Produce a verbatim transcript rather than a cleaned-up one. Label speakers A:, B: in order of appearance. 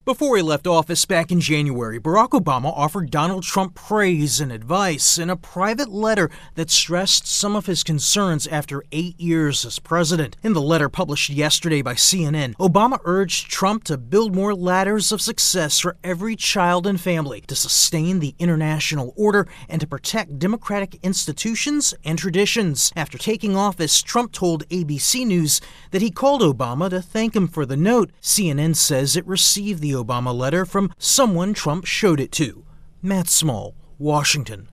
A: Before he left office back in January, Barack Obama offered Donald Trump praise and advice in a private letter that stressed some of his concerns after eight years as president. In the letter published yesterday by C N N, Obama urged Trump to build more ladders of success for every child and family, to sustain the international order, and to protect democratic institutions and traditions. After taking office, Trump told A B C News that he called Obama to thank him for the note. C N N says it received the Obama letter from someone Trump showed it to. Matt Small, Washington.